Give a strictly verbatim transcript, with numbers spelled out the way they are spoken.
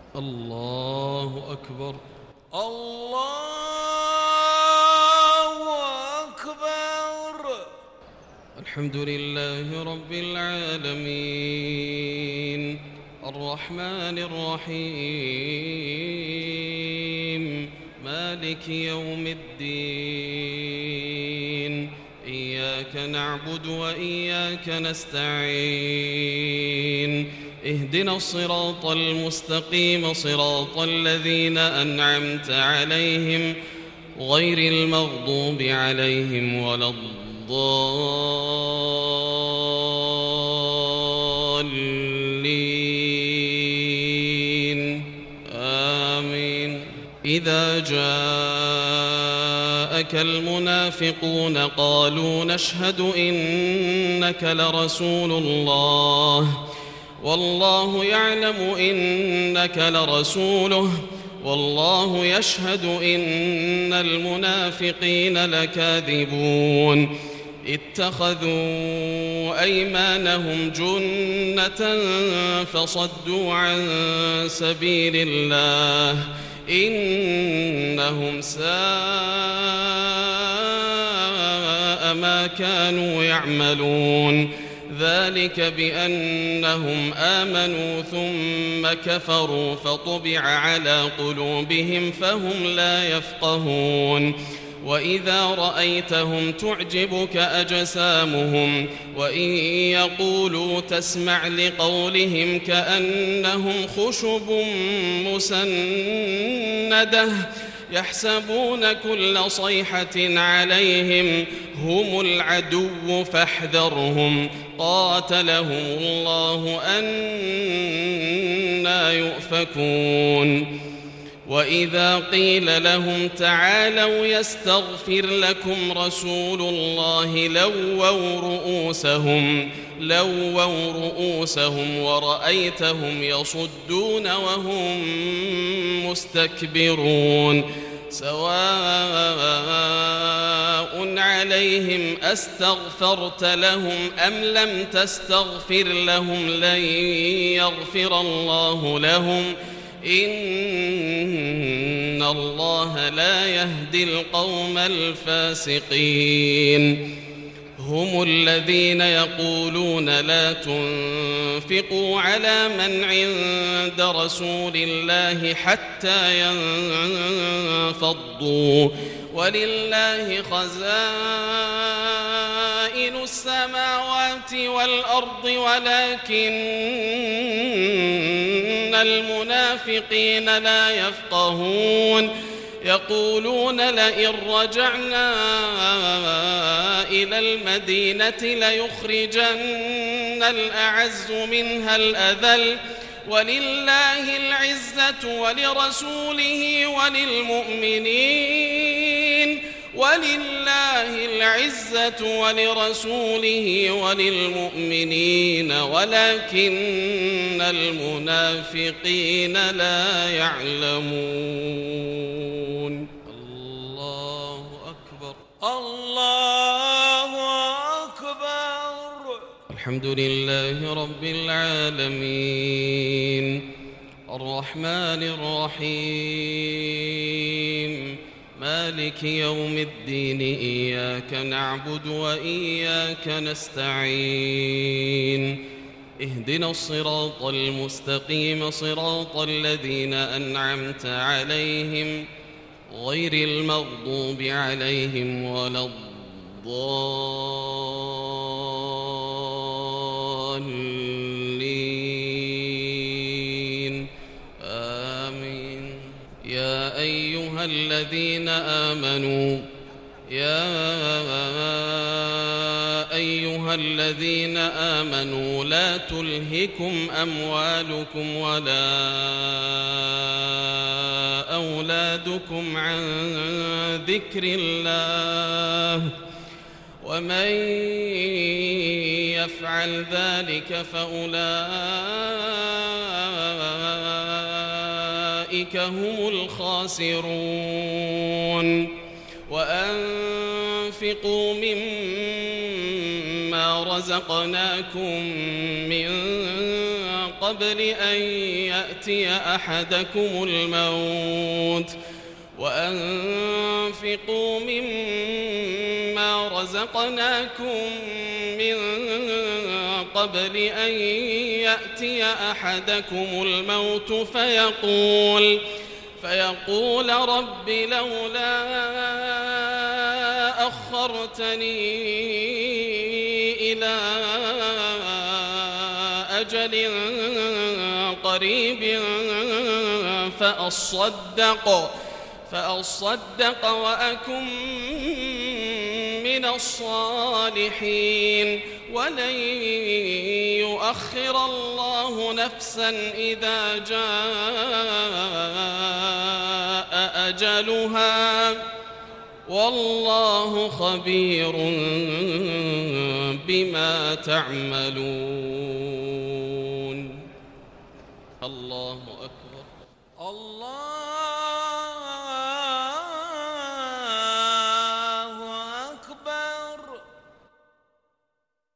الله أكبر. الله أكبر. الحمد لله رب العالمين الرحمن الرحيم مالك يوم الدين إياك نعبد وإياك نستعين اهدنا الصراط المستقيم صراط الذين أنعمت عليهم غير المغضوب عليهم ولا الضالين آمين. إذا جاءك المنافقون قالوا نشهد إنك لرسول الله والله يعلم إنك لرسوله والله يشهد إن المنافقين لكاذبون اتخذوا أيمانهم جنة فصدوا عن سبيل الله إنهم ساء ما كانوا يعملون ذلك بأنهم آمنوا ثم كفروا فطبع على قلوبهم فهم لا يفقهون وإذا رأيتهم تعجبك أجسامهم وإن يقولوا تسمع لقولهم كأنهم خشب مسندة يحسبون كل صيحة عليهم هم العدو فاحذرهم قاتلهم الله أنى يؤفكون وإذا قيل لهم تعالوا يستغفر لكم رسول الله لووا رؤوسهم لووا رؤوسهم ورأيتهم يصدون وهم مستكبرون سواء عليهم أستغفرت لهم أم لم تستغفر لهم لن يغفر الله لهم إن الله لا يهدي القوم الفاسقين هم الذين يقولون لا تنفقوا على من عند رسول الله حتى ينفضوا ولله خزائن السماوات والأرض ولكن المنافقين لا يفقهون يقولون لئن رجعنا إلى المدينة ليخرجن الأعز منها الأذل ولله العزة ولرسوله وللمؤمنين ولله العزة ولرسوله وللمؤمنين ولكن المنافقين لا يعلمون. الله أكبر. الله أكبر. الحمد لله رب العالمين الرحمن الرحيم مالك يوم الدين إياك نعبد وإياك نستعين اهدنا الصراط المستقيم صراط الذين أنعمت عليهم غير المغضوب عليهم ولا الضالين آمين. يا أيها الذين آمنوا يا أيها الذين آمنوا لا تلهكم أموالكم ولا أولادكم عن ذكر الله ومن يفعل ذلك فأولئك هم الخاسرون. وأنفقوا مما رزقناكم من قبل أن يأتي أحدكم الموت وأنفقوا مما رزقناكم من قبل أن يأتي أحدكم الموت فيقول فيقول رب لولا أخرتني إلى أجل قريب فأصدق فأصدق وأكن من الصالحين ولن يؤخر الله نفسا إذا جاء أجلها والله خبير بما تعملون. الله أكبر. الله